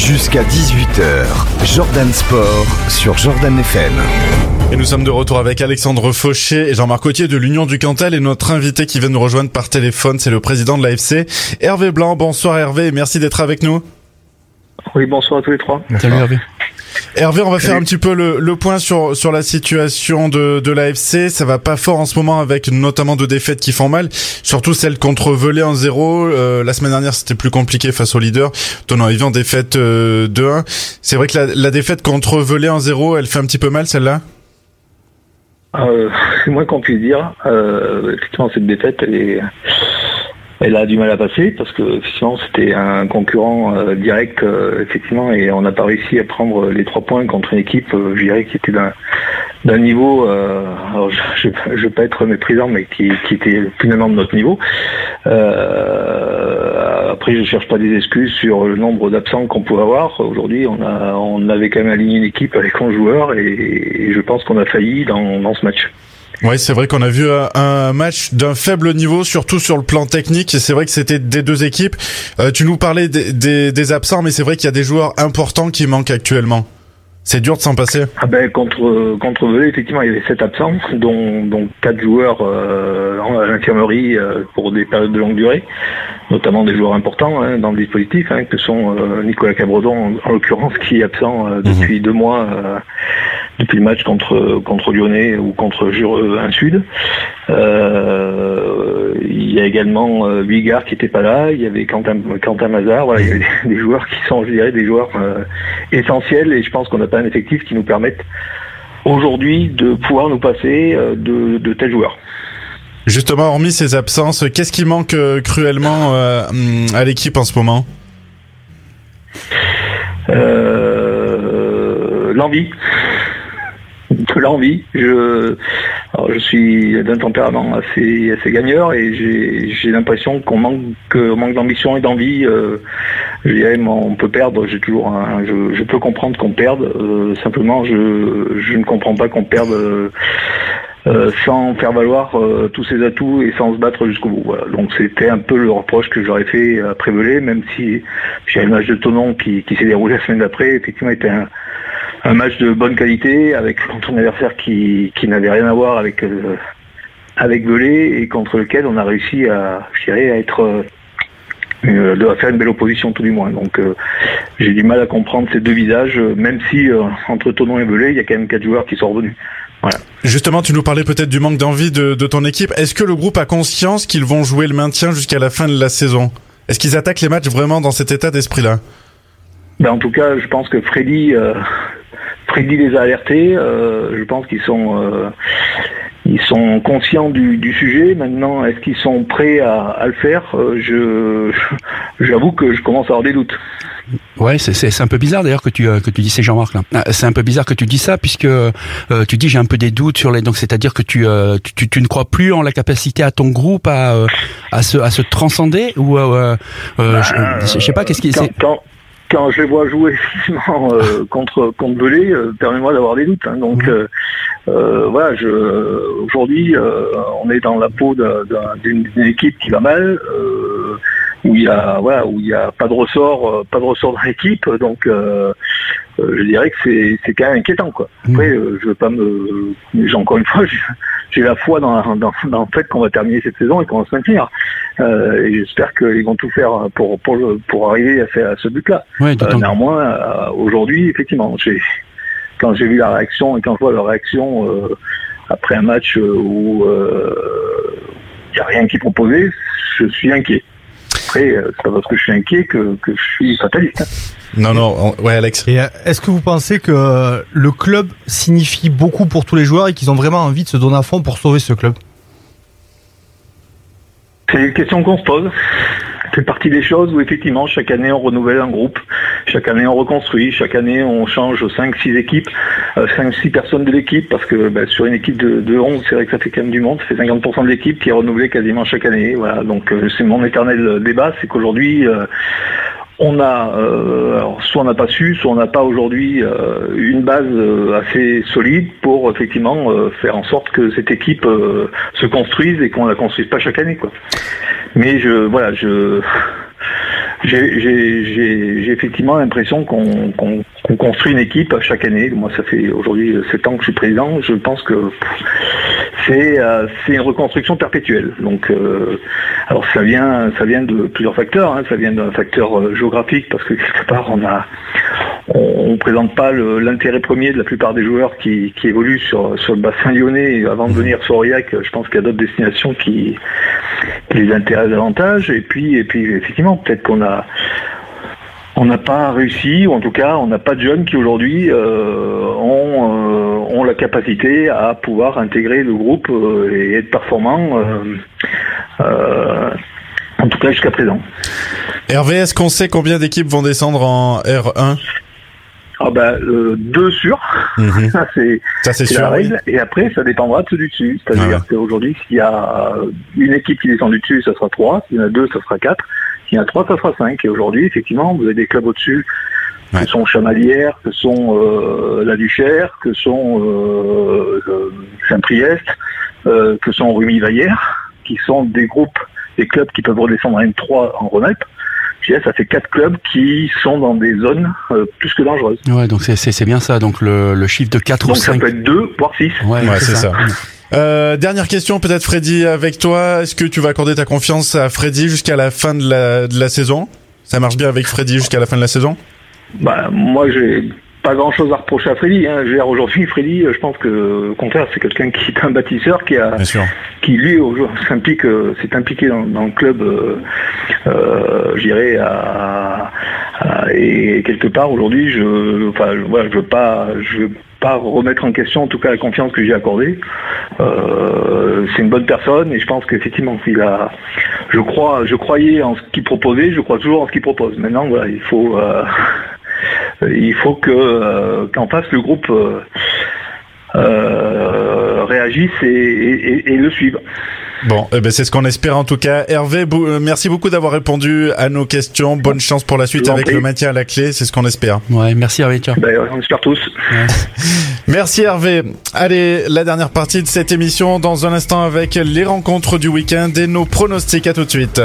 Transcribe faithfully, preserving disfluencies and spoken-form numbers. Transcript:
Jusqu'à dix-huit heures, Jordan Sport sur Jordan F M. Et nous sommes de retour avec Alexandre Fauché et Jean-Marc Cotier de l'Union du Cantal et notre invité qui vient nous rejoindre par téléphone, c'est le président de l'A F C, Hervé Blanc. Bonsoir Hervé et merci d'être avec nous. Oui, bonsoir à tous les trois. Salut Hervé. Hervé, on va faire un petit peu le, le point sur sur la situation de de l'A F C. Ça va pas fort en ce moment avec notamment deux défaites qui font mal, surtout celle contre Velay en zéro. Euh, la semaine dernière, c'était plus compliqué face au leader, tenant Yves en défaite euh, deux un. C'est vrai que la, la défaite contre Velay en zéro, elle fait un petit peu mal celle-là. Euh, c'est moins qu'on puisse dire. Euh, effectivement, cette défaite, elle est Elle a du mal à passer parce que effectivement c'était un concurrent euh, direct euh, effectivement et on n'a pas réussi à prendre les trois points contre une équipe euh, je dirais qui était d'un d'un niveau euh, alors je ne veux pas être méprisant mais qui, qui était finalement de notre niveau. Euh, après je cherche pas des excuses sur le nombre d'absents qu'on pouvait avoir. Aujourd'hui on a on avait quand même aligné une équipe avec onze joueurs et, et je pense qu'on a failli dans, dans ce match. Oui, c'est vrai qu'on a vu un, un match d'un faible niveau, surtout sur le plan technique. Et c'est vrai que c'était des deux équipes. Euh, tu nous parlais des, des, des absents, mais c'est vrai qu'il y a des joueurs importants qui manquent actuellement. C'est dur de s'en passer. Ah ben contre contre Velay, effectivement, il y avait sept absents, dont dont quatre joueurs euh, à l'infirmerie euh, pour des périodes de longue durée, notamment des joueurs importants hein, dans le dispositif, hein, que sont euh, Nicolas Cabredon en, en l'occurrence, qui est absent euh, depuis mmh. deux mois. Euh, depuis le match contre contre Lyonnais ou contre Jureux un Sud. Euh, il y a également euh, Bigard qui était pas là, il y avait Quentin, Quentin Mazard, voilà, il y avait des, des joueurs qui sont, je dirais, des joueurs euh, essentiels et je pense qu'on n'a pas un effectif qui nous permette aujourd'hui de pouvoir nous passer euh, de, de tels joueurs. Justement, hormis ces absences, qu'est-ce qui manque euh, cruellement euh, à l'équipe en ce moment ? euh, L'envie. De l'envie. Je, alors je suis d'un tempérament assez, assez gagneur et j'ai, j'ai l'impression qu'on manque, qu'on manque d'ambition et d'envie. Euh, je dirais, on peut perdre. J'ai toujours, un, je, je peux comprendre qu'on perde. Euh, simplement, je, je ne comprends pas qu'on perde euh, euh, sans faire valoir euh, tous ses atouts et sans se battre jusqu'au bout. Voilà. Donc c'était un peu le reproche que j'aurais fait après Velay, même si j'ai un match de Thonon qui, qui s'est déroulé la semaine d'après. Effectivement, était un Un match de bonne qualité avec contre un adversaire qui, qui n'avait rien à voir avec euh, avec Velay et contre lequel on a réussi à, je dirais, à être euh, à faire une belle opposition tout du moins. Donc euh, j'ai du mal à comprendre ces deux visages, même si euh, entre Thonon et Velay, il y a quand même quatre joueurs qui sont revenus. Voilà. Justement, tu nous parlais peut-être du manque d'envie de, de ton équipe. Est-ce que le groupe a conscience qu'ils vont jouer le maintien jusqu'à la fin de la saison ? Est-ce qu'ils attaquent les matchs vraiment dans cet état d'esprit-là ? Ben, en tout cas, je pense que Freddy euh, Freddy les a alertés. Euh, je pense qu'ils sont, euh, ils sont conscients du, du sujet. Maintenant, est-ce qu'ils sont prêts à, à le faire ? euh, je, J'avoue que je commence à avoir des doutes. Ouais, c'est, c'est, c'est un peu bizarre d'ailleurs que tu, euh, que tu dis, c'est Jean-Marc là. C'est un peu bizarre que tu dis ça puisque euh, tu dis j'ai un peu des doutes sur les, donc c'est-à-dire que tu, euh, tu, tu, tu ne crois plus en la capacité à ton groupe à, euh, à se, à se transcender ou, euh, euh, bah, je, je sais pas qu'est-ce qui quand, c'est. Quand... Quand je les vois jouer effectivement euh, contre contre Velay, euh, permets-moi d'avoir des doutes. Hein. Donc euh, euh, voilà, je, aujourd'hui, euh, on est dans la peau de, de, d'une, d'une équipe qui va mal, euh, où il y a voilà, où il y a pas de ressort, euh, pas de ressort dans l'équipe. Donc euh, euh, je dirais que c'est c'est quand même inquiétant quoi. Après, euh, je veux pas me, j'ai encore une fois, j'ai, j'ai la foi dans, dans dans le fait qu'on va terminer cette saison et qu'on va se maintenir. Euh, et j'espère qu'ils vont tout faire pour pour pour arriver à, faire, à ce but-là. Ouais, euh, néanmoins, euh, aujourd'hui, effectivement, j'ai, quand j'ai vu la réaction et quand je vois leur réaction euh, après un match où il euh, n'y a rien qui est proposé, je suis inquiet. Après, euh, c'est pas parce que je suis inquiet que, que je suis fataliste. Hein. Non, non, on... ouais, Alex. Et est-ce que vous pensez que le club signifie beaucoup pour tous les joueurs et qu'ils ont vraiment envie de se donner à fond pour sauver ce club ? C'est une question qu'on se pose. C'est partie des choses où effectivement chaque année on renouvelle un groupe, chaque année on reconstruit, chaque année on change cinq six équipes, euh, cinq six personnes de l'équipe parce que bah, sur une équipe de, de onze, c'est vrai que ça fait quand même du monde, ça fait cinquante pour cent de l'équipe qui est renouvelée quasiment chaque année. Voilà, donc euh, c'est mon éternel débat, c'est qu'aujourd'hui euh, on a, euh, alors soit on n'a pas su, soit on n'a pas aujourd'hui euh, une base euh, assez solide pour effectivement euh, faire en sorte que cette équipe euh, se construise et qu'on la construise pas chaque année quoi. Mais je, voilà, je, J'ai, j'ai, j'ai, j'ai effectivement l'impression qu'on, qu'on, qu'on construit une équipe chaque année. Moi, ça fait aujourd'hui sept ans que je suis président. Je pense que c'est, euh, c'est une reconstruction perpétuelle. Donc, euh, alors ça vient, ça vient de plusieurs facteurs. Hein. Ça vient d'un facteur euh, géographique parce que quelque part, on a, on ne présente pas le, l'intérêt premier de la plupart des joueurs qui, qui évoluent sur, sur le bassin lyonnais. Avant de venir sur Aurillac, je pense qu'il y a d'autres destinations qui, qui les intéressent davantage. Et puis, et puis effectivement, peut-être qu'on a, on n'a pas réussi, ou en tout cas, on n'a pas de jeunes qui aujourd'hui euh, ont, euh, ont la capacité à pouvoir intégrer le groupe euh, et être performants. Euh, euh, en tout cas, jusqu'à présent. Hervé, est-ce qu'on sait combien d'équipes vont descendre en R un? Ah ben, euh, deux sûrs, Mmh. ça c'est, Ça c'est, c'est sûr. la Oui. règle, et après ça dépendra de ceux du dessus. C'est-à-dire Ah ouais. qu'aujourd'hui, s'il y a une équipe qui descend du dessus, ça sera trois, s'il y en a deux, ça sera quatre, s'il y en a trois, ça sera cinq. Et aujourd'hui, effectivement, vous avez des clubs au-dessus, Ouais. que sont Chamalières, que sont euh, La Duchère, que sont euh, euh, Saint-Priest, euh, que sont Rumi-Vaillère, qui sont des groupes, des clubs qui peuvent redescendre à N trois en Rhône-Alpes. Je dirais, ça fait quatre clubs qui sont dans des zones euh, plus que dangereuses. Ouais, donc c'est c'est c'est bien ça. Donc le le chiffre de quatre Donc ou ça cinq. peut être deux, voire six. Ouais, c'est ça. Euh, dernière question, peut-être Freddy, avec toi. Est-ce que tu vas accorder ta confiance à Freddy jusqu'à la fin de la, de la saison? Ça marche bien avec Freddy jusqu'à la fin de la saison? Bah, moi, j'ai pas grand-chose à reprocher à Freddy. Hein. Je veux dire, aujourd'hui, Freddy, je pense que, au contraire, c'est quelqu'un qui est un bâtisseur, qui a, Bien sûr. qui lui, aujourd'hui, s'implique, euh, s'est impliqué dans, dans le club, euh, euh, je dirais, à, à- et quelque part, aujourd'hui, je, enfin, je- voilà, je veux pas, je veux pas remettre en question, en tout cas, la confiance que j'ai accordée. Euh, c'est une bonne personne, et je pense qu'effectivement, il a, je crois, je croyais en ce qu'il proposait, je crois toujours en ce qu'il propose. Maintenant, voilà, il faut, euh, il faut que euh, qu'en face le groupe euh, euh, réagisse et, et, et le suive. Bon, eh ben c'est ce qu'on espère en tout cas. Hervé, bou- euh, merci beaucoup d'avoir répondu à nos questions. Bonne chance pour la suite Je vous en avec prie. le maintien à la clé, c'est ce qu'on espère. Ouais, merci Hervé. Tiens. Ben, on espère tous. Merci Hervé. Allez, la dernière partie de cette émission dans un instant avec les rencontres du week-end et nos pronostics. À tout de suite.